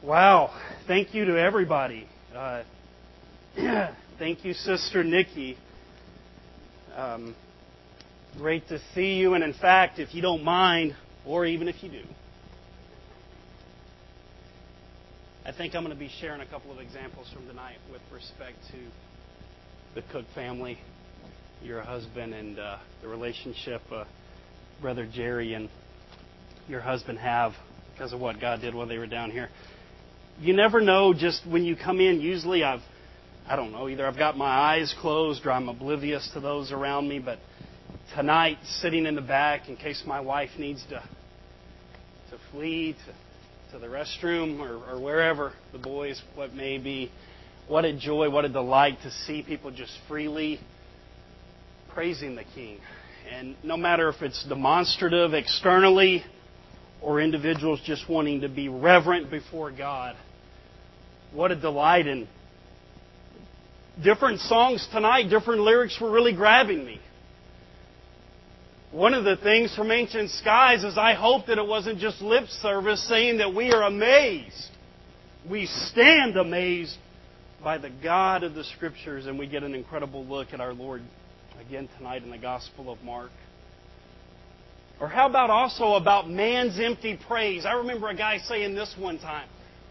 Wow. Thank you to everybody. Thank you, Sister Nikki. Great to see you. And in fact, if you don't mind, or even if you do, I think I'm going to be sharing a couple of examples from tonight with respect to the Cook family, your husband, and the relationship Brother Jerry and your husband have because of what God did while they were down here. You never know just when you come in. Usually I don't know, either I've got my eyes closed or I'm oblivious to those around me, but tonight, sitting in the back in case my wife needs to flee to the restroom or wherever, the boys, what may be, what a joy, what a delight to see people just freely praising the King. And no matter if it's demonstrative externally or individuals just wanting to be reverent before God, what a delight. And different songs tonight, different lyrics were really grabbing me. One of the things from Ancient Skies is I hope that it wasn't just lip service saying that we are amazed. We stand amazed by the God of the Scriptures, and we get an incredible look at our Lord again tonight in the Gospel of Mark. Or how about also about man's empty praise? I remember a guy saying this one time.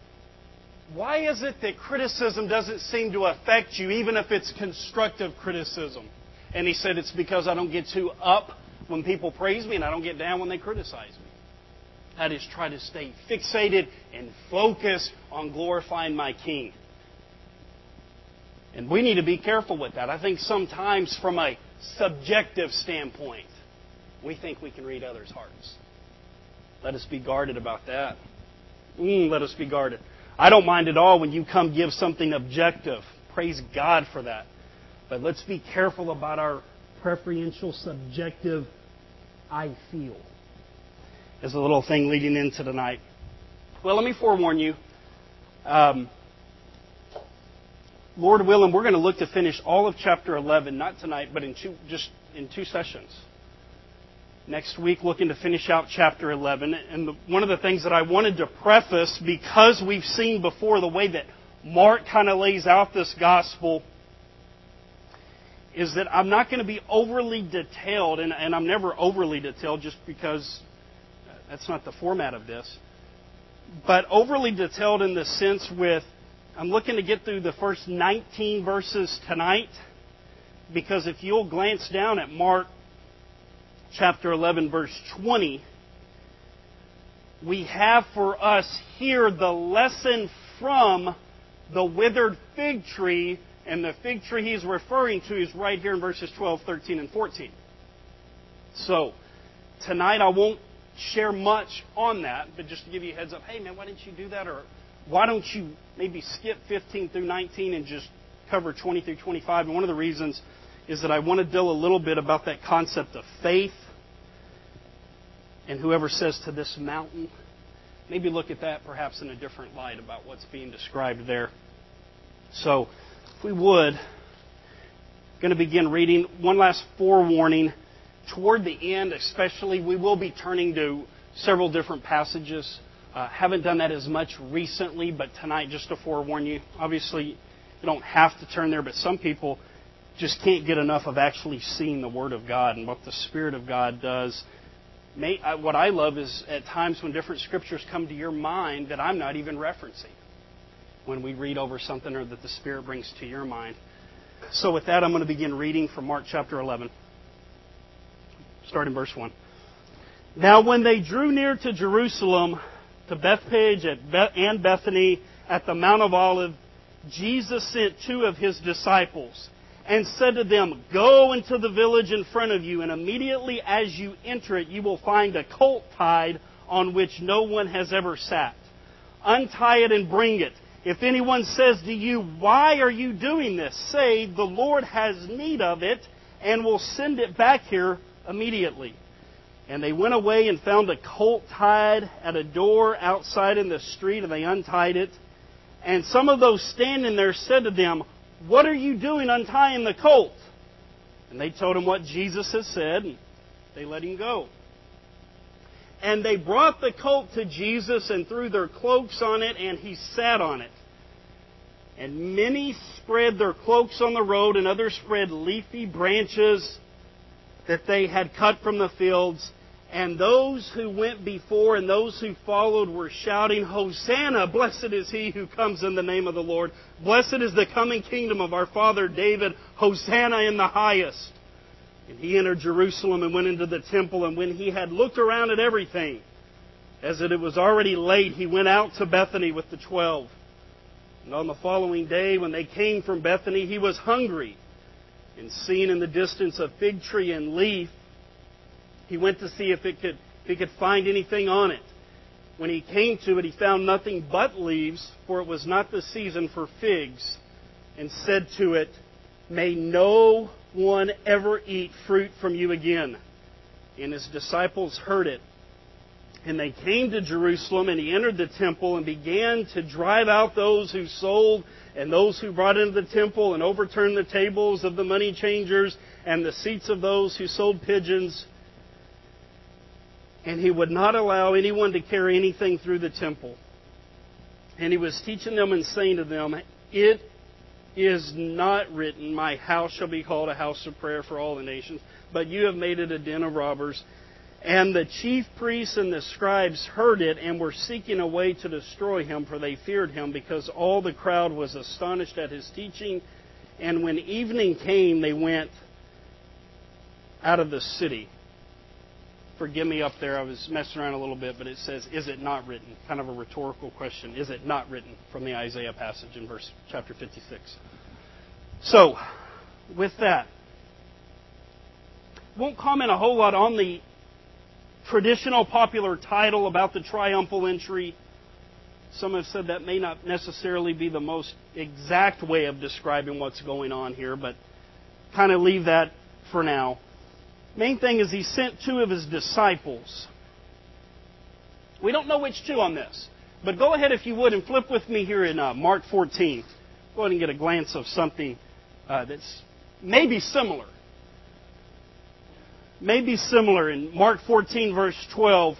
Why is it that criticism doesn't seem to affect you, even if it's constructive criticism? And he said, it's because I don't get too up when people praise me and I don't get down when they criticize me. I just try to stay fixated and focused on glorifying my King. And we need to be careful with that. I think sometimes from a subjective standpoint, we think we can read others' hearts. Let us be guarded about that. Let us be guarded. I don't mind at all when you come give something objective. Praise God for that. But let's be careful about our preferential subjective I feel as a little thing leading into tonight. Well, let me forewarn you. Lord willing, we're going to look to finish all of chapter 11, not tonight, but in two sessions. Next week, looking to finish out chapter 11. And one of the things that I wanted to preface, because we've seen before the way that Mark kind of lays out this gospel, is that I'm not going to be overly detailed, and I'm never overly detailed just because that's not the format of this, but overly detailed in the sense with, I'm looking to get through the first 19 verses tonight, because if you'll glance down at Mark chapter 11, verse 20, we have for us here the lesson from the withered fig tree, and the fig tree he's referring to is right here in verses 12, 13, and 14. So, tonight I won't share much on that, but just to give you a heads up, hey man, why didn't you do that? Or why don't you maybe skip 15 through 19 and just cover 20 through 25? And one of the reasons is that I want to deal a little bit about that concept of faith. And whoever says to this mountain, maybe look at that perhaps in a different light about what's being described there. So, if we would, going to begin reading. One last forewarning. Toward the end especially, we will be turning to several different passages. Haven't done that as much recently, but tonight, just to forewarn you, obviously you don't have to turn there, but some people just can't get enough of actually seeing the Word of God and what the Spirit of God does. What I love is at times when different Scriptures come to your mind that I'm not even referencing when we read over something or that the Spirit brings to your mind. So with that, I'm going to begin reading from Mark chapter 11. Start in verse 1. Now when they drew near to Jerusalem, to Bethphage and Bethany at the Mount of Olives, Jesus sent two of His disciples and said to them, go into the village in front of you, and immediately as you enter it, you will find a colt tied on which no one has ever sat. Untie it and bring it. If anyone says to you, why are you doing this? Say, the Lord has need of it, and will send it back here immediately. And they went away and found a colt tied at a door outside in the street, and they untied it. And some of those standing there said to them, what are you doing untying the colt? And they told him what Jesus had said, and they let him go. And they brought the colt to Jesus and threw their cloaks on it, and He sat on it. And many spread their cloaks on the road, and others spread leafy branches that they had cut from the fields. And those who went before and those who followed were shouting, Hosanna! Blessed is He who comes in the name of the Lord. Blessed is the coming kingdom of our father David. Hosanna in the highest. And He entered Jerusalem and went into the temple. And when He had looked around at everything, as it was already late, He went out to Bethany with the 12. And on the following day, when they came from Bethany, He was hungry. And seeing in the distance a fig tree and leaf, He went to see if he could find anything on it. When He came to it, He found nothing but leaves, for it was not the season for figs, and said to it, May no one ever eat fruit from you again. And His disciples heard it. And they came to Jerusalem, and He entered the temple and began to drive out those who sold and those who brought into the temple, and overturned the tables of the money changers and the seats of those who sold pigeons. And He would not allow anyone to carry anything through the temple. And He was teaching them and saying to them, It is not written, My house shall be called a house of prayer for all the nations, but you have made it a den of robbers. And the chief priests and the scribes heard it and were seeking a way to destroy Him, for they feared Him, because all the crowd was astonished at His teaching. And when evening came, they went out of the city. Forgive me up there, I was messing around a little bit, but it says, Is it not written? Kind of a rhetorical question. Is it not written? From the Isaiah passage in chapter 56. So, with that, won't comment a whole lot on the traditional popular title about the triumphal entry. Some have said that may not necessarily be the most exact way of describing what's going on here, but kind of leave that for now. Main thing is He sent 2 of His disciples. We don't know which 2 on this, but go ahead if you would and flip with me here in Mark 14. Go ahead and get a glance of something that's maybe similar. Maybe similar in Mark 14 verse 12.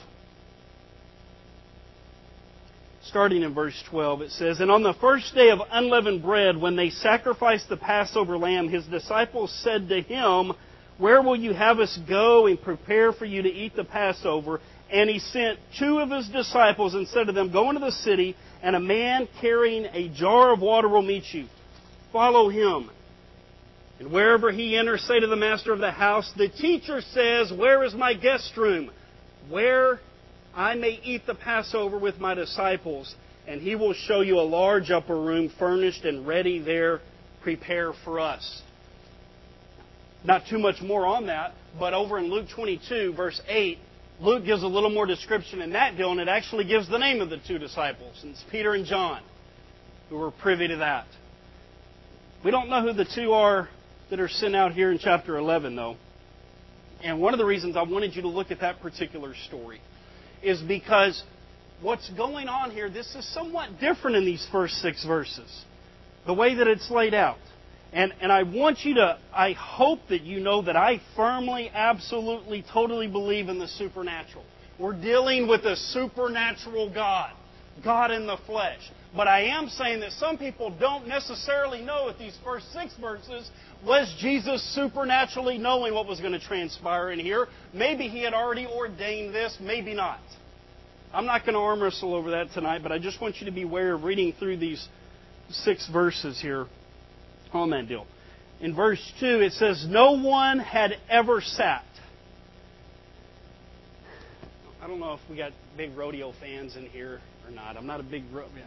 Starting in verse 12, it says, And on the first day of unleavened bread, when they sacrificed the Passover lamb, His disciples said to Him, Where will you have us go and prepare for you to eat the Passover? And He sent 2 of His disciples and said to them, Go into the city, and a man carrying a jar of water will meet you. Follow him. And wherever he enters, say to the master of the house, The teacher says, Where is my guest room, where I may eat the Passover with my disciples? And he will show you a large upper room, furnished and ready there. Prepare for us. Not too much more on that, but over in Luke 22, verse 8, Luke gives a little more description in that deal, and it actually gives the name of the 2 disciples. And it's Peter and John, who were privy to that. We don't know who the 2 are that are sent out here in chapter 11, though. And one of the reasons I wanted you to look at that particular story is because what's going on here, this is somewhat different in these first 6 verses. The way that it's laid out. And I want you to, I hope that you know that I firmly, absolutely, totally believe in the supernatural. We're dealing with a supernatural God. God in the flesh. But I am saying that some people don't necessarily know at these first 6 verses, was Jesus supernaturally knowing what was going to transpire in here? Maybe He had already ordained this, maybe not. I'm not going to arm wrestle over that tonight, but I just want you to be aware of reading through these 6 verses here on that deal. In verse 2 it says, No one had ever sat. I don't know if we got big rodeo fans in here or not. I'm not a big rodeo.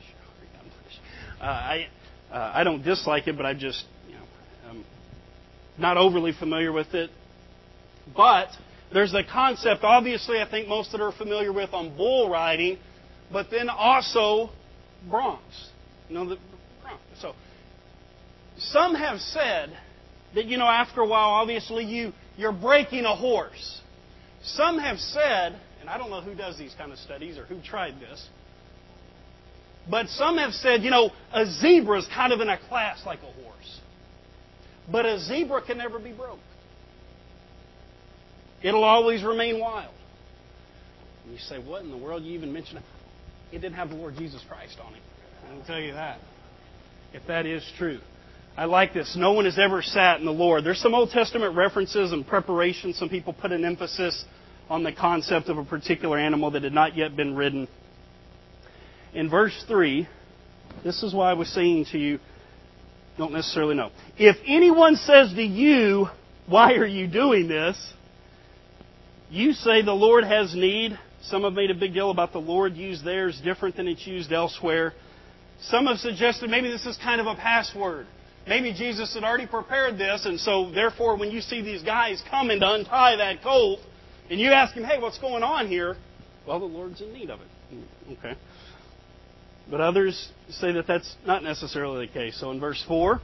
I don't dislike it, but I'm just I'm not overly familiar with it. But there's a concept, obviously, I think most that are familiar with on bull riding, but then also broncs. The bronc. So some have said that after a while, obviously you're breaking a horse. Some have said, and I don't know who does these kind of studies or who tried this, but some have said, a zebra is kind of in a class like a horse. But a zebra can never be broke. It'll always remain wild. And you say, what in the world you even mentioned? It didn't have the Lord Jesus Christ on it. I will tell you that. If that is true. I like this. No one has ever sat in the Lord. There's some Old Testament references and preparation. Some people put an emphasis on the concept of a particular animal that had not yet been ridden. In verse 3, this is why I was saying to you, don't necessarily know. If anyone says to you, why are you doing this? You say the Lord has need. Some have made a big deal about the Lord used there is different than it's used elsewhere. Some have suggested maybe this is kind of a password. Maybe Jesus had already prepared this, and so therefore when you see these guys coming to untie that colt, and you ask him, hey, what's going on here? Well, the Lord's in need of it. Okay. But others say that that's not necessarily the case. So in verse 4,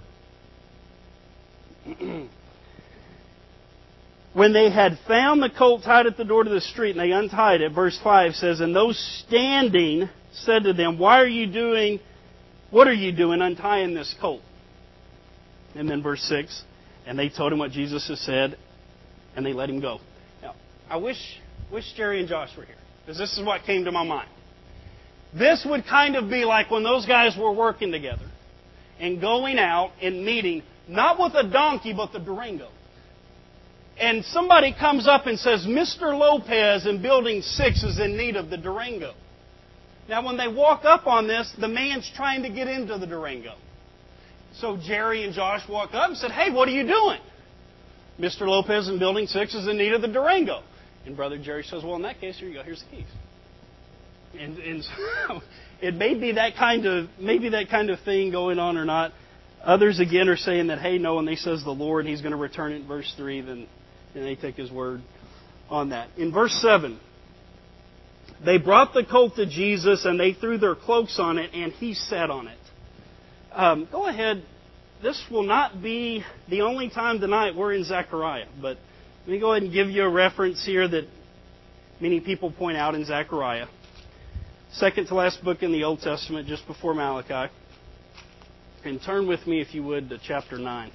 when they had found the colt tied at the door to the street, and they untied it, verse 5 says, and those standing said to them, what are you doing untying this colt? And then verse 6, and they told him what Jesus has said, and they let him go. Now, I wish Jerry and Josh were here, because this is what came to my mind. This would kind of be like when those guys were working together and going out and meeting, not with a donkey, but the Durango. And somebody comes up and says, Mr. Lopez in Building 6 is in need of the Durango. Now, when they walk up on this, the man's trying to get into the Durango. So Jerry and Josh walk up and said, hey, what are you doing? Mr. Lopez in Building 6 is in need of the Durango. And Brother Jerry says, well, in that case, here you go. Here's the keys. And so it may be that kind of thing going on or not. Others, again, are saying that, hey, no, when they says the Lord, He's going to return it in verse 3, then they take His word on that. In verse 7, they brought the colt to Jesus, and they threw their cloaks on it, and He sat on it. Go ahead. This will not be the only time tonight we're in Zechariah, but let me go ahead and give you a reference here that many people point out in Zechariah. Second to last book in the Old Testament, just before Malachi. And turn with me, if you would, to chapter 9.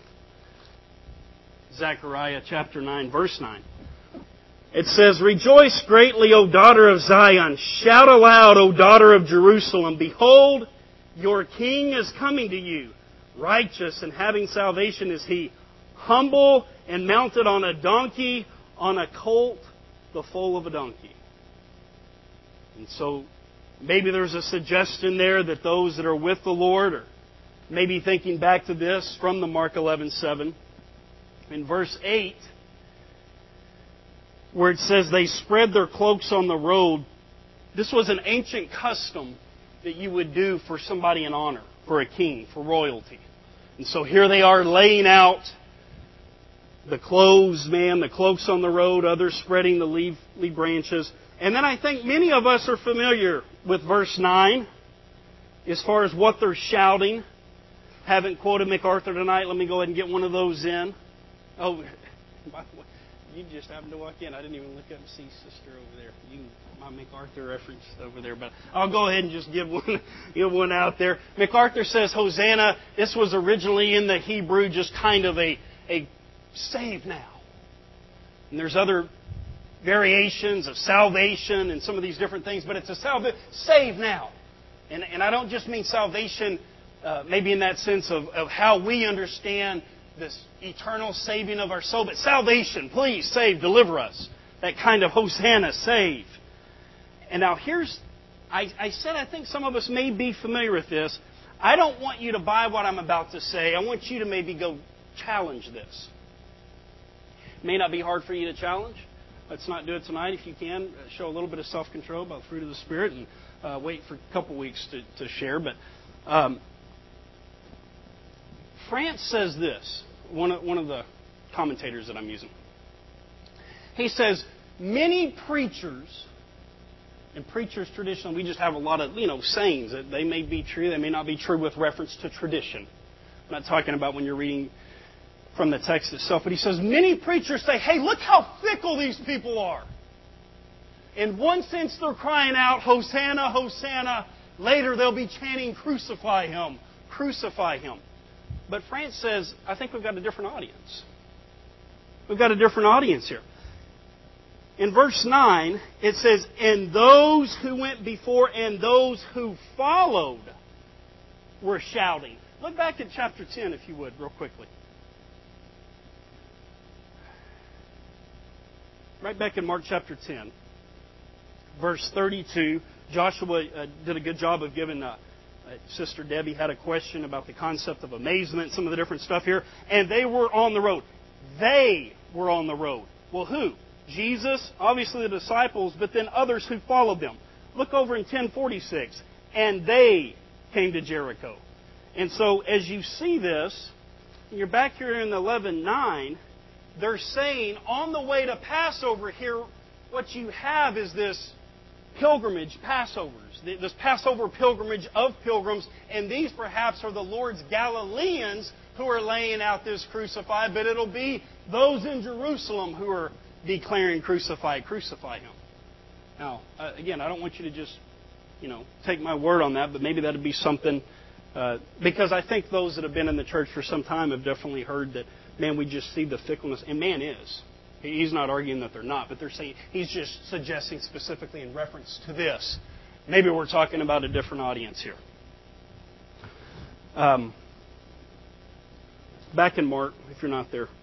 Zechariah chapter 9, verse 9. It says, rejoice greatly, O daughter of Zion. Shout aloud, O daughter of Jerusalem. Behold, your king is coming to you. Righteous and having salvation is he. Humble and mounted on a donkey, on a colt, the foal of a donkey. And so, maybe there's a suggestion there that those that are with the Lord are maybe thinking back to this from the Mark 11:7. In verse 8, where it says they spread their cloaks on the road, this was an ancient custom that you would do for somebody in honor, for a king, for royalty. And so here they are laying out the clothes, the cloaks on the road, others spreading the leaf branches. And then I think many of us are familiar with verse 9 as far as what they're shouting. Haven't quoted MacArthur tonight. Let me go ahead and get one of those in. Oh, by the way, you just happened to walk in. I didn't even look up and see Sister over there. My MacArthur reference over there. But I'll go ahead and just give one out there. MacArthur says, Hosanna, this was originally in the Hebrew just kind of a save now. And there's other variations of salvation and some of these different things, but it's a save now. And I don't just mean salvation maybe in that sense of how we understand this eternal saving of our soul, but salvation, please save, deliver us. That kind of Hosanna, save. And now I said I think some of us may be familiar with this. I don't want you to buy what I'm about to say. I want you to maybe go challenge this. It may not be hard for you to challenge. Let's not do it tonight if you can. Show a little bit of self-control about the fruit of the Spirit and wait for a couple weeks to share. But France says this, one of the commentators that I'm using. He says, many preachers, and preachers traditionally, we just have a lot of, sayings that they may be true, they may not be true with reference to tradition. I'm not talking about when you're reading from the text itself, but he says, many preachers say, hey, look how fickle these people are. In one sense, they're crying out, Hosanna, Hosanna. Later, they'll be chanting, crucify Him, crucify Him. But France says, I think we've got a different audience. We've got a different audience here. in verse 9, it says, and those who went before and those who followed were shouting. Look back at chapter 10, if you would, real quickly. Right back in Mark chapter 10, verse 32, Joshua did a good job of giving Sister Debbie had a question about the concept of amazement, some of the different stuff here, and they were on the road. They were on the road. Well, who? Jesus, obviously the disciples, but then others who followed them. Look over in 10:46, and they came to Jericho. And so as you see this, you're back here in 11:9, they're saying on the way to Passover here, what you have is this pilgrimage, Passovers, this Passover pilgrimage of pilgrims, and these perhaps are the Lord's Galileans who are laying out this crucify, but it'll be those in Jerusalem who are declaring crucify Him. Now, again, I don't want you to just, take my word on that, but maybe that'd be something, because I think those that have been in the church for some time have definitely heard that, man, we just see the fickleness, and man is. He's not arguing that they're not, but they're saying, he's just suggesting specifically in reference to this. Maybe we're talking about a different audience here. Back in Mark, if you're not there.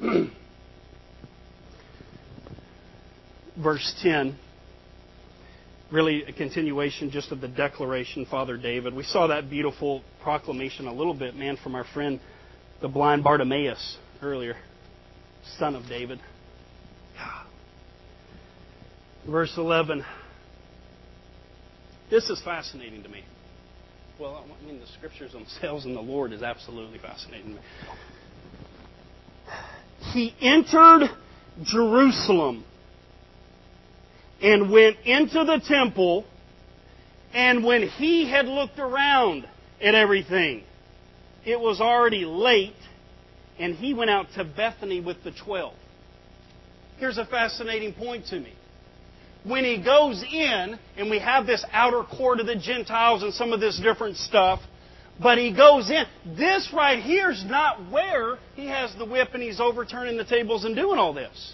Verse 10. Really a continuation just of the declaration, Father David. We saw that beautiful proclamation a little bit, man, from our friend, the blind Bartimaeus, earlier. Son of David. Verse 11. This is fascinating to me. Well, I mean, the Scriptures themselves and the Lord is absolutely fascinating to me. He entered Jerusalem and went into the temple, and when he had looked around at everything, it was already late, and he went out to Bethany with the 12. Here's a fascinating point to me. When he goes in, and we have this outer court of the Gentiles and some of this different stuff, but he goes in. This right here is not where he has the whip and he's overturning the tables and doing all this.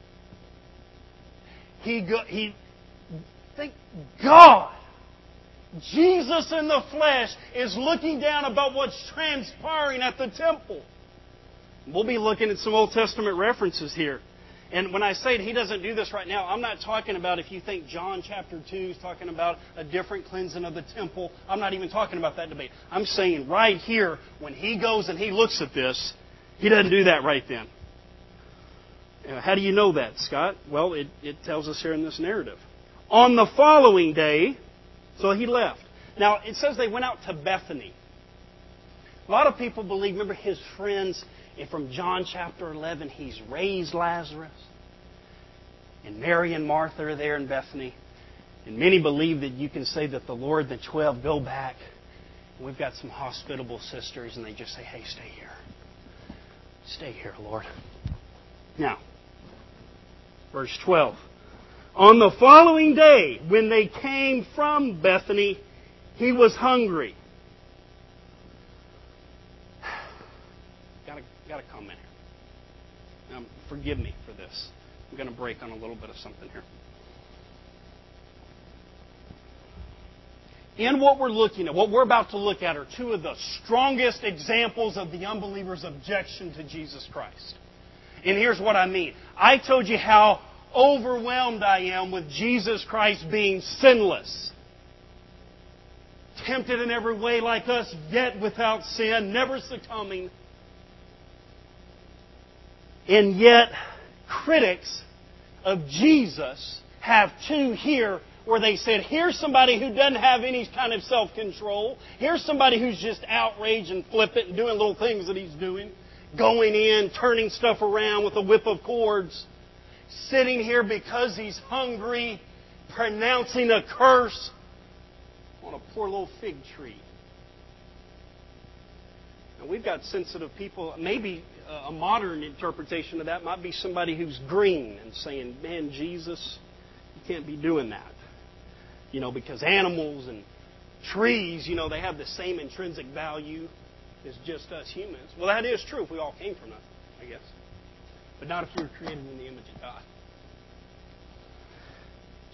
Thank God, Jesus in the flesh is looking down about what's transpiring at the temple. We'll be looking at some Old Testament references here. And when I say he doesn't do this right now, I'm not talking about if you think John chapter 2 is talking about a different cleansing of the temple. I'm not even talking about that debate. I'm saying right here, when he goes and he looks at this, he doesn't do that right then. How do you know that, Scott? Well, it tells us here in this narrative. On the following day, so he left. Now, it says they went out to Bethany. A lot of people believe, remember his friends, and from John chapter 11, he's raised Lazarus. And Mary and Martha are there in Bethany. And many believe that you can say that the Lord, the 12, go back. And we've got some hospitable sisters, and they just say, hey, stay here. Stay here, Lord. Now, verse 12. On the following day, when they came from Bethany, he was hungry. Got a comment here. Forgive me for this. I'm going to break on a little bit of something here. In what we're looking at, what we're about to look at are two of the strongest examples of the unbeliever's objection to Jesus Christ. And here's what I mean. I told you how overwhelmed I am with Jesus Christ being sinless. Tempted in every way like us, yet without sin, never succumbing. And yet, critics of Jesus have two here where they said, here's somebody who doesn't have any kind of self-control. Here's somebody who's just outraged and flippant and doing little things that he's doing. Going in, turning stuff around with a whip of cords. Sitting here because he's hungry, pronouncing a curse on a poor little fig tree. Now, we've got sensitive people. Maybe a modern interpretation of that might be somebody who's green and saying, man, Jesus, you can't be doing that. Because animals and trees, they have the same intrinsic value as just us humans. Well, that is true if we all came from nothing, I guess. But not if you were created in the image of God.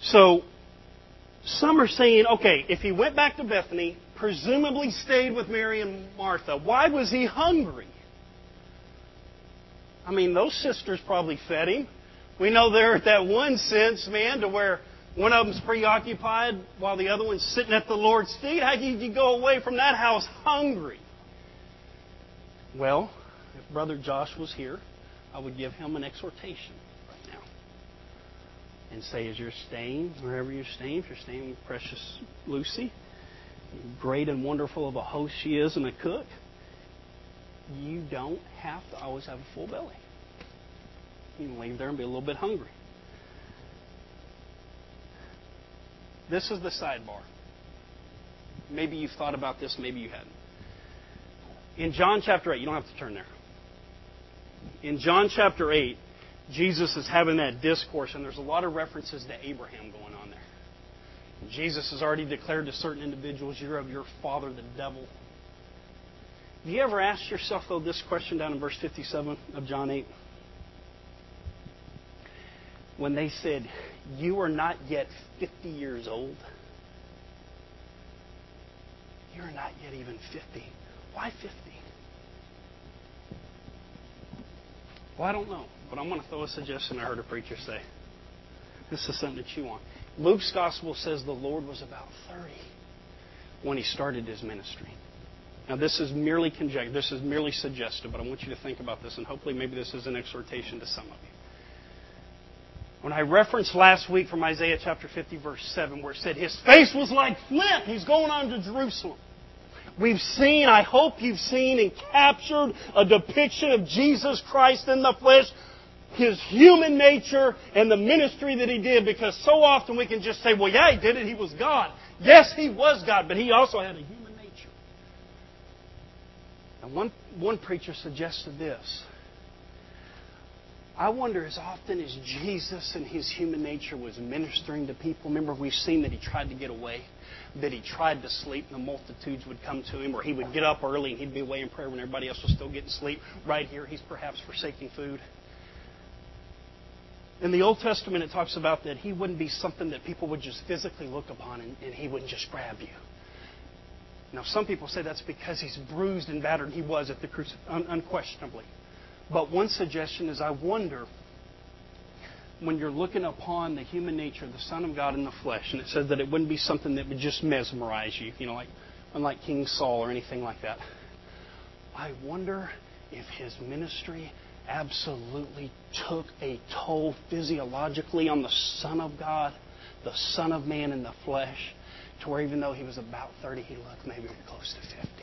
So, some are saying, okay, if he went back to Bethany, presumably stayed with Mary and Martha, why was he hungry? I mean, those sisters probably fed him. We know they're at that one sense, man, to where one of them's preoccupied while the other one's sitting at the Lord's feet. How did you go away from that house hungry? Well, if Brother Josh was here, I would give him an exhortation right now. And say, as you're staying, wherever you're staying, if you're staying with precious Lucy, great and wonderful of a host she is and a cook, you don't have to always have a full belly. You can leave there and be a little bit hungry. This is the sidebar. Maybe you've thought about this, maybe you hadn't. In John chapter 8, you don't have to turn there. In John chapter 8, Jesus is having that discourse, and there's a lot of references to Abraham going on there. Jesus has already declared to certain individuals, you're of your father, the devil. Have you ever asked yourself, though, this question down in verse 57 of John 8? When they said, you are not yet 50 years old. You're not yet even 50. Why 50? Well, I don't know, but I'm going to throw a suggestion I heard a preacher say. This is something to chew on. Luke's gospel says the Lord was about 30 when he started his ministry. Now, this is merely conjecture. This is merely suggestive, but I want you to think about this, and hopefully maybe this is an exhortation to some of you. When I referenced last week from Isaiah chapter 50, verse 7, where it said, his face was like flint. He's going on to Jerusalem. We've seen, I hope you've seen and captured a depiction of Jesus Christ in the flesh, His human nature and the ministry that He did, because so often we can just say, well, yeah, He did it. He was God. Yes, He was God, but He also had a human nature. And one preacher suggested this. I wonder as often as Jesus in His human nature was ministering to people, remember we've seen that He tried to get away, that He tried to sleep and the multitudes would come to Him, or He would get up early and He'd be away in prayer when everybody else was still getting sleep. Right here, He's perhaps forsaking food. In the Old Testament, it talks about that He wouldn't be something that people would just physically look upon and He wouldn't just grab you. Now, some people say that's because He's bruised and battered. He was at the crucifixion, unquestionably. But one suggestion is, I wonder, when you're looking upon the human nature of the Son of God in the flesh, and it says that it wouldn't be something that would just mesmerize you, like unlike King Saul or anything like that. I wonder if His ministry absolutely took a toll physiologically on the Son of God, the Son of Man in the flesh, to where even though He was about 30, He looked maybe close to 50.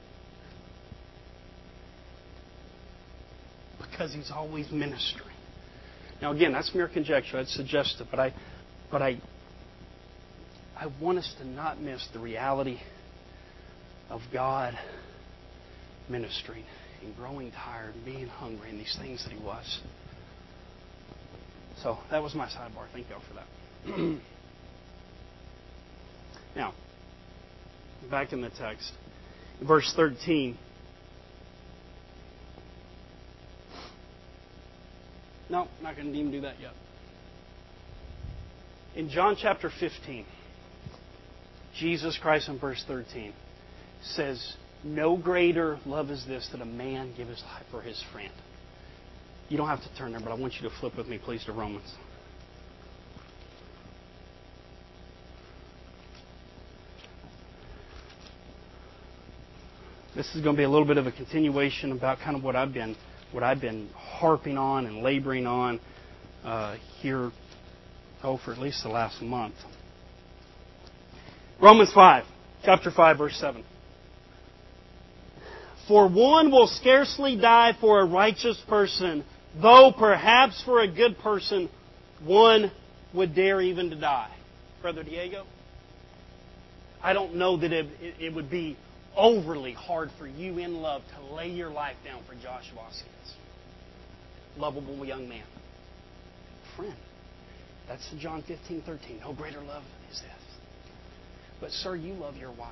Because He's always ministering. Now again, that's mere conjecture. I'd suggest it, but I want us to not miss the reality of God ministering and growing tired and being hungry and these things that He was. So that was my sidebar. Thank y'all for that. Now, back in the text, verse 13. No, not going to even do that yet. In John chapter 15, Jesus Christ in verse 13 says, no greater love is this that a man give his life for his friend. You don't have to turn there, but I want you to flip with me, please, to Romans. This is going to be a little bit of a continuation about kind of what I've been harping on and laboring on here, for at least the last month. Romans 5, chapter 5, verse 7. For one will scarcely die for a righteous person, though perhaps for a good person one would dare even to die. Brother Diego, I don't know that it would be overly hard for you in love to lay your life down for Josh Vasquez. Lovable young man. Friend. That's John 15:13. No greater love is this. But sir, you love your wife.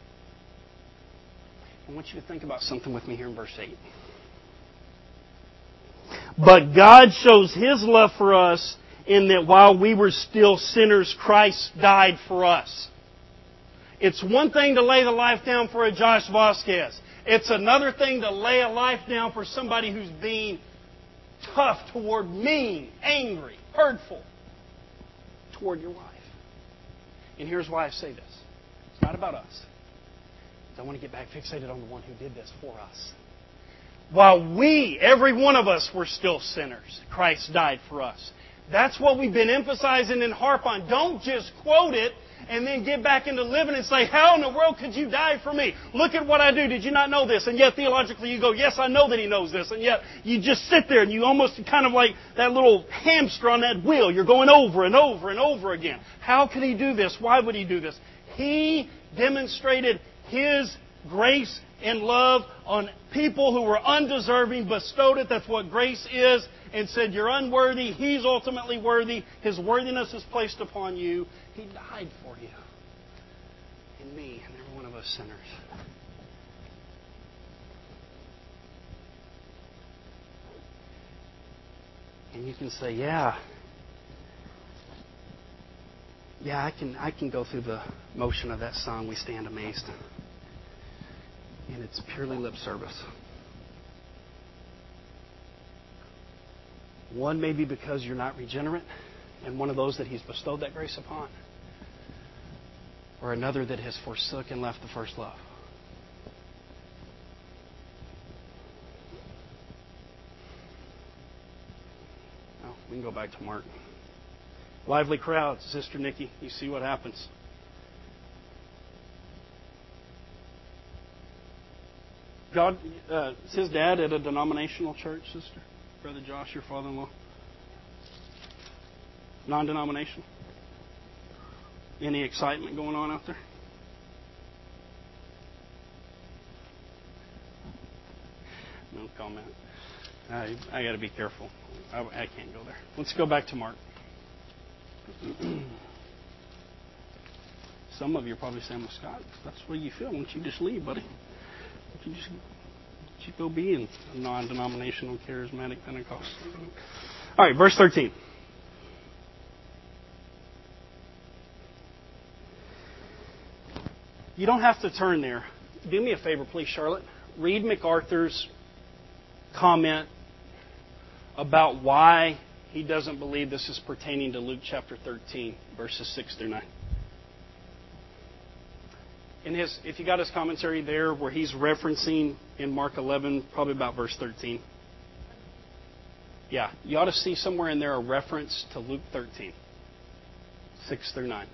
I want you to think about something with me here in verse 8. But God shows His love for us in that while we were still sinners, Christ died for us. It's one thing to lay the life down for a Josh Vasquez. It's another thing to lay a life down for somebody who's being tough toward, mean, angry, hurtful toward your wife. And here's why I say this. It's not about us. I don't want to get back fixated on the one who did this for us. While we, every one of us, were still sinners, Christ died for us. That's what we've been emphasizing and harp on. Don't just quote it and then get back into living and say, how in the world could you die for me? Look at what I do. Did you not know this? And yet theologically you go, yes, I know that He knows this. And yet you just sit there and you almost kind of like that little hamster on that wheel. You're going over and over and over again. How could He do this? Why would He do this? He demonstrated His grace and love on people who were undeserving, bestowed it. That's what grace is. And said, you're unworthy. He's ultimately worthy. His worthiness is placed upon you. He died for you. And me and every one of us sinners. And you can say, yeah, I can go through the motion of that song, We Stand Amazed. And it's purely lip service. One may be because you're not regenerate and one of those that He's bestowed that grace upon. Or another that has forsook and left the first love. Well, we can go back to Mark. Lively crowd, Sister Nikki. You see what happens. God, is his dad at a denominational church, Sister? Brother Josh, your father-in-law? Non-denominational? Any excitement going on out there? No comment. I got to be careful. I can't go there. Let's go back to Mark. Some of you are probably saying, well, Scott, that's what you feel. Why don't you just leave, buddy? Why don't you go be in a non-denominational, charismatic Pentecost? All right, verse 13. You don't have to turn there. Do me a favor, please, Charlotte. Read MacArthur's comment about why he doesn't believe this is pertaining to Luke chapter 13, verses 6 through 9. If you got his commentary there, where he's referencing in Mark 11, probably about verse 13. Yeah, you ought to see somewhere in there a reference to Luke 13, 6 through 9.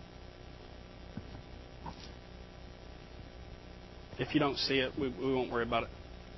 If you don't see it, we won't worry about it.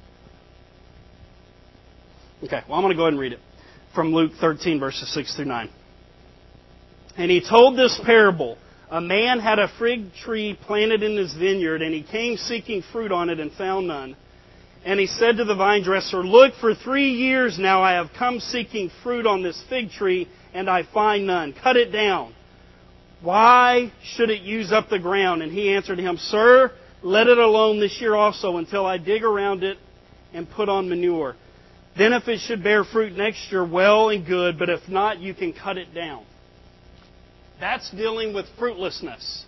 Okay, well, I'm going to go ahead and read it. From Luke 13, verses 6 through 9. And he told this parable. A man had a fig tree planted in his vineyard, and he came seeking fruit on it and found none. And he said to the vine dresser, Look, for 3 years now I have come seeking fruit on this fig tree, and I find none. Cut it down. Why should it use up the ground? And he answered him, Sir, let it alone this year also, until I dig around it and put on manure. Then if it should bear fruit next year, well and good, but if not, you can cut it down. That's dealing with fruitlessness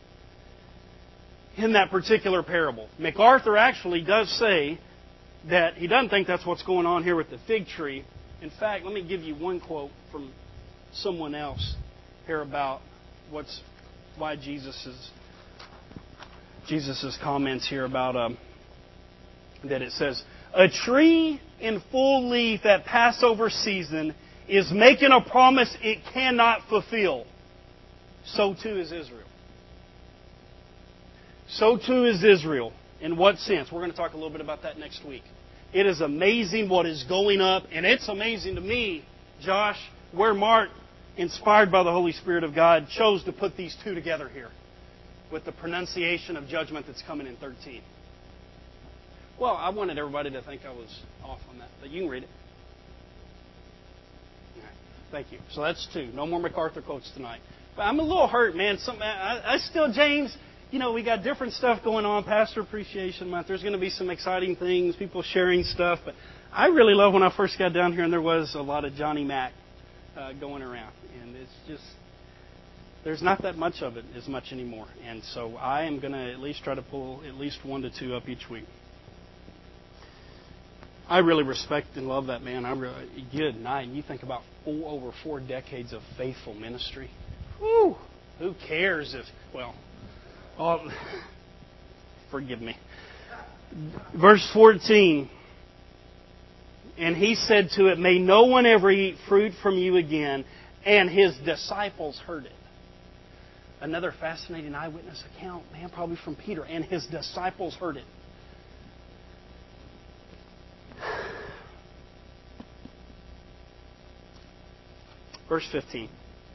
in that particular parable. MacArthur actually does say that he doesn't think that's what's going on here with the fig tree. In fact, let me give you one quote from someone else here about why Jesus' comments here about that it says, a tree in full leaf at Passover season is making a promise it cannot fulfill. So too is Israel. So too is Israel. In what sense? We're going to talk a little bit about that next week. It is amazing what is going up, and it's amazing to me, Josh, where Mark, inspired by the Holy Spirit of God, chose to put these two together here with the pronunciation of judgment that's coming in 13. Well, I wanted everybody to think I was off on that, but you can read it. All right. Thank you. So that's two. No more MacArthur quotes tonight. But I'm a little hurt, man. I still, James, we got different stuff going on. Pastor Appreciation Month. There's going to be some exciting things, people sharing stuff. But I really love when I first got down here and there was a lot of Johnny Mac going around. And it's just, there's not that much of it as much anymore. And so I am going to at least try to pull at least 1 to 2 up each week. I really respect and love that man. Good night. And you think about over 4 decades of faithful ministry. Whew, who cares if, forgive me. Verse 14. And he said to it, may no one ever eat fruit from you again. And his disciples heard it. Another fascinating eyewitness account, man, probably from Peter. And his disciples heard it. Verse 15.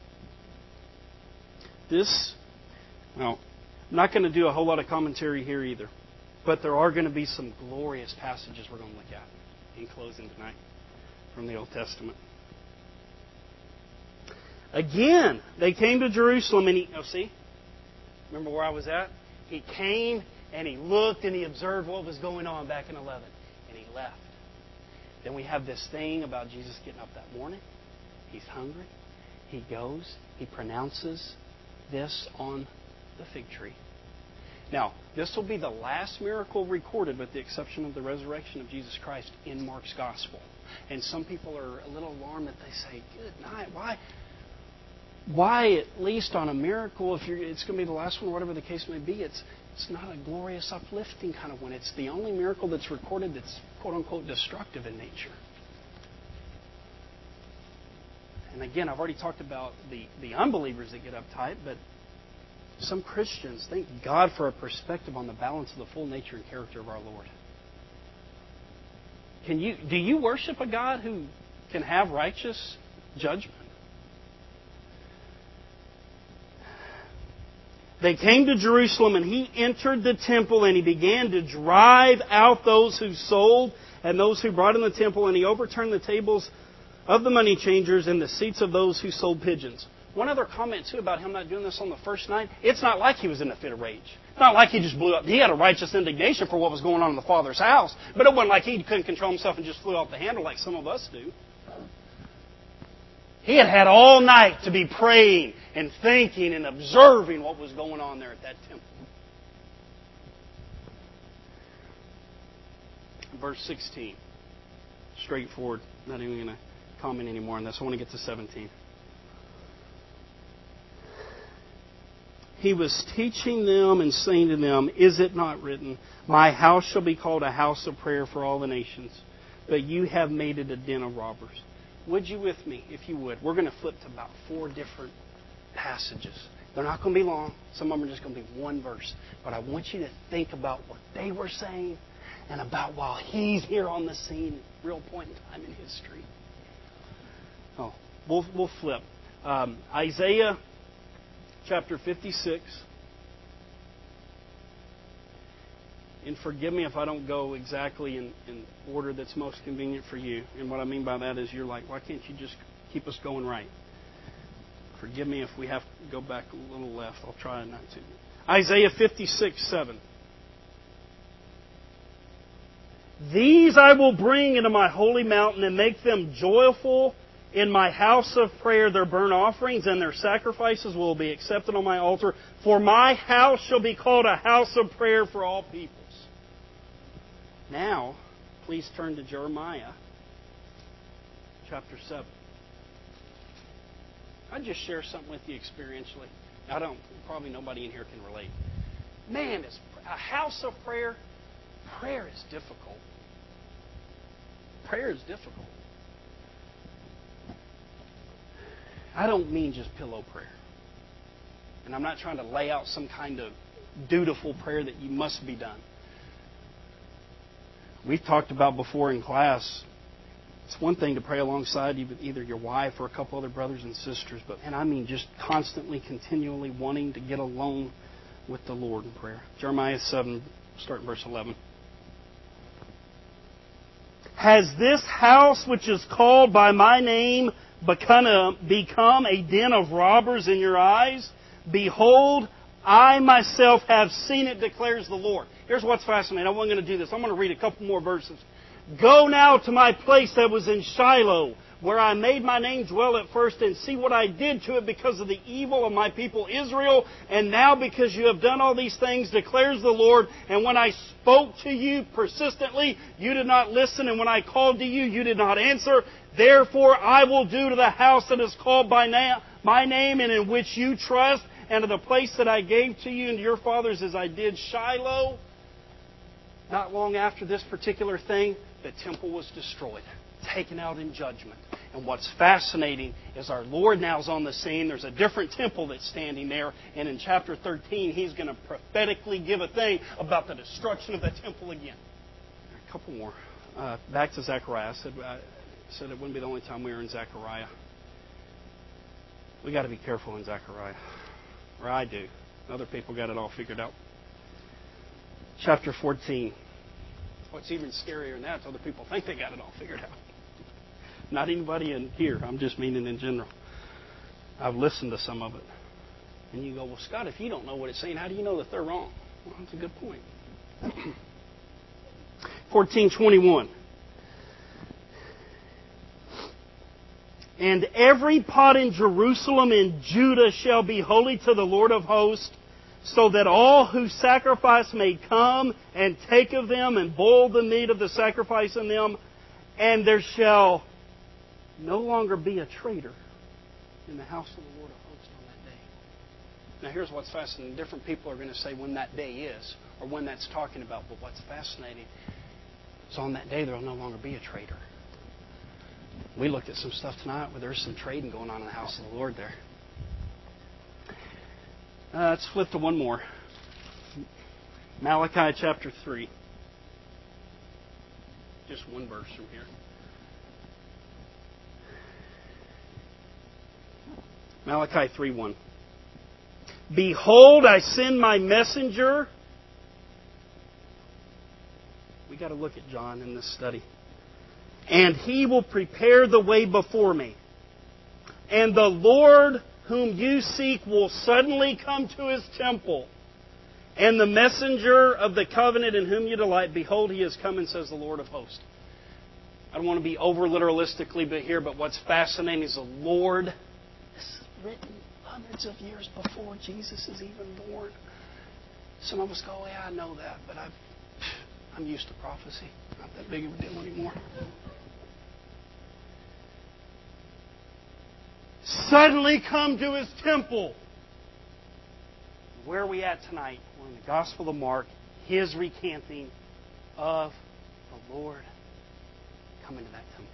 I'm not going to do a whole lot of commentary here either. But there are going to be some glorious passages we're going to look at in closing tonight from the Old Testament. Again, they came to Jerusalem and remember where I was at? He came and he looked and he observed what was going on back in 11. And he left. Then we have this thing about Jesus getting up that morning. He's hungry. He goes. He pronounces this on the fig tree. Now, this will be the last miracle recorded with the exception of the resurrection of Jesus Christ in Mark's Gospel. And some people are a little alarmed that they say, good night, why at least on a miracle, if it's going to be the last one or whatever the case may be, it's not a glorious, uplifting kind of one. It's the only miracle that's recorded that's quote-unquote destructive in nature. And again, I've already talked about the unbelievers that get uptight, but some Christians thank God for a perspective on the balance of the full nature and character of our Lord. Do you worship a God who can have righteous judgment? They came to Jerusalem and he entered the temple and he began to drive out those who sold and those who brought in the temple, and he overturned the tables of the money changers and the seats of those who sold pigeons. One other comment, too, about him not doing this on the first night. It's not like he was in a fit of rage. It's not like he just blew up. He had a righteous indignation for what was going on in the Father's house. But it wasn't like he couldn't control himself and just flew off the handle like some of us do. He had had all night to be praying and thinking and observing what was going on there at that temple. Verse 16. Straightforward. Not even going to comment anymore on this. I want to get to 17. He was teaching them and saying to them, is it not written, my house shall be called a house of prayer for all the nations, but you have made it a den of robbers. Would you with me, if you would? We're going to flip to about 4 different passages. They're not going to be long. Some of them are just going to be one verse. But I want you to think about what they were saying and about while he's here on the scene, real point in time in history. We'll flip. Isaiah chapter 56. And forgive me if I don't go exactly in order that's most convenient for you. And what I mean by that is you're like, why can't you just keep us going right? Forgive me if we have to go back a little left. I'll try not to. Isaiah 56:7. These I will bring into my holy mountain and make them joyful in my house of prayer. Their burnt offerings and their sacrifices will be accepted on my altar. For my house shall be called a house of prayer for all peoples. Now, please turn to Jeremiah chapter 7. I'll just share something with you experientially. Probably nobody in here can relate. Man, it's a house of prayer. Prayer is difficult. Prayer is difficult. I don't mean just pillow prayer. And I'm not trying to lay out some kind of dutiful prayer that you must be done. We've talked about before in class, it's one thing to pray alongside either your wife or a couple other brothers and sisters, but I mean just constantly, continually wanting to get alone with the Lord in prayer. Jeremiah 7, start in verse 11. Has this house which is called by my name become a den of robbers in your eyes? Behold, I myself have seen it, declares the Lord. Here's what's fascinating. I wasn't going to do this. I'm going to read a couple more verses. Go now to my place that was in Shiloh, where I made my name dwell at first, and see what I did to it because of the evil of my people Israel. And now because you have done all these things, declares the Lord, and when I spoke to you persistently, you did not listen, and when I called to you, you did not answer. Therefore I will do to the house that is called by my name, and in which you trust, and to the place that I gave to you and to your fathers as I did Shiloh. Not long after this particular thing, the temple was destroyed, taken out in judgment. And what's fascinating is our Lord now is on the scene. There's a different temple that's standing there. And in chapter 13, He's going to prophetically give a thing about the destruction of the temple again. A couple more. Back to Zechariah. I said it wouldn't be the only time we were in Zechariah. We got to be careful in Zechariah. Or I do. Other people got it all figured out. Chapter 14. What's even scarier than that is other people think they got it all figured out. Not anybody in here. I'm just meaning in general. I've listened to some of it. And you go, well, Scott, if you don't know what it's saying, how do you know that they're wrong? Well, that's a good point. 14:21. And every pot in Jerusalem and Judah shall be holy to the Lord of hosts, so that all who sacrifice may come and take of them and boil the meat of the sacrifice in them, and there shall no longer be a traitor in the house of the Lord of hosts on that day. Now here's what's fascinating. Different people are going to say when that day is, or when that's talking about, but what's fascinating is on that day there will no longer be a traitor. We looked at some stuff tonight where there's some trading going on in the house of the Lord there. Let's flip to one more. Malachi chapter 3. Just one verse from here. Malachi 3:1. Behold, I send my messenger. We got to look at John in this study. And he will prepare the way before me. And the Lord whom you seek will suddenly come to His temple. And the messenger of the covenant in whom you delight, behold, He is coming, says the Lord of hosts. I don't want to be over literalistically here, but what's fascinating is the Lord. This is written hundreds of years before Jesus is even born. Some of us go, yeah, I know that, but I'm used to prophecy. Not that big of a deal anymore. Suddenly come to His temple. Where are we at tonight? We're in the Gospel of Mark, His recanting of the Lord coming to that temple.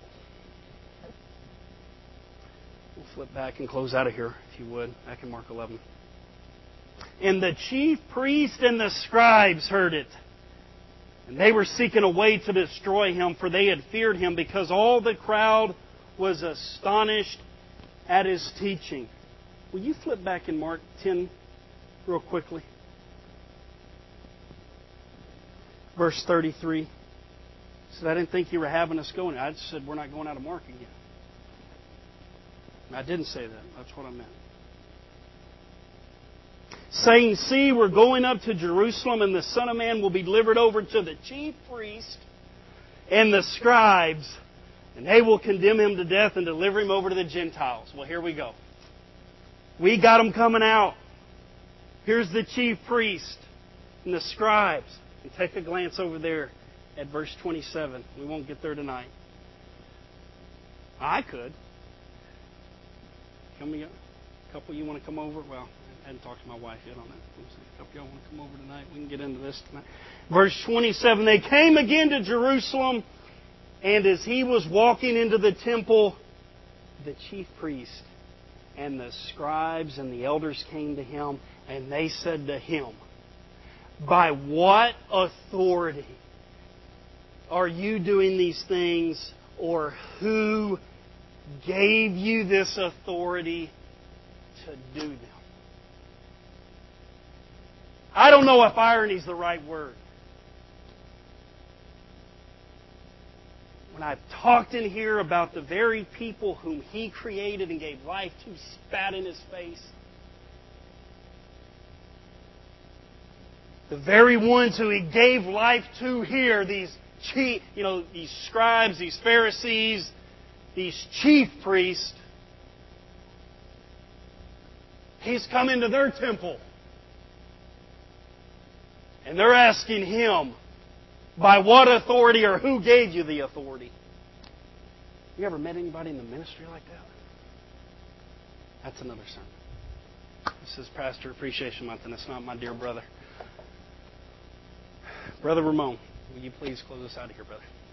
We'll flip back and close out of here, if you would, back in Mark 11. And the chief priest and the scribes heard it. And they were seeking a way to destroy Him, for they had feared Him, because all the crowd was astonished at His teaching. Will you flip back in Mark 10 real quickly? Verse 33. He said, I didn't think you were having us going. I just said, we're not going out of Mark again. I didn't say that. That's what I meant. Saying, see, we're going up to Jerusalem, and the Son of Man will be delivered over to the chief priest and the scribes, and they will condemn Him to death and deliver Him over to the Gentiles. Well, here we go. We got them coming out. Here's the chief priest and the scribes. And take a glance over there at verse 27. We won't get there tonight. I could. A couple of you want to come over? Well, I hadn't talked to my wife yet on that. A couple of y'all want to come over tonight? We can get into this tonight. Verse 27. They came again to Jerusalem, and as He was walking into the temple, the chief priest and the scribes and the elders came to Him, and they said to Him, by what authority are you doing these things, or who gave you this authority to do them? I don't know if irony is the right word. When I've talked in here about the very people whom He created and gave life to, spat in His face. The very ones who He gave life to here, these these scribes, these Pharisees, these chief priests. He's come into their temple. And they're asking Him, by what authority or who gave you the authority? You ever met anybody in the ministry like that? That's another sermon. This is Pastor Appreciation Month, and it's not my dear brother. Brother Ramon, will you please close us out of here, brother?